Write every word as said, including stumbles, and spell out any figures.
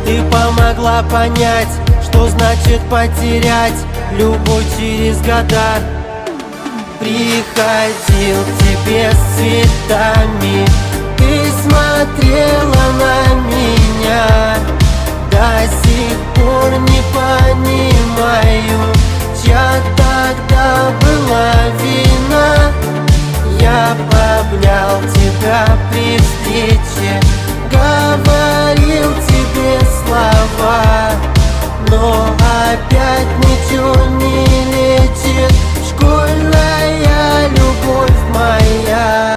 Ты помогла понять, что значит потерять любовь через года. Приходил к тебе с цветами, ты смотрела на меня. До сих пор не понимаю, чья тогда была вина. Я обнял тебя при встрече,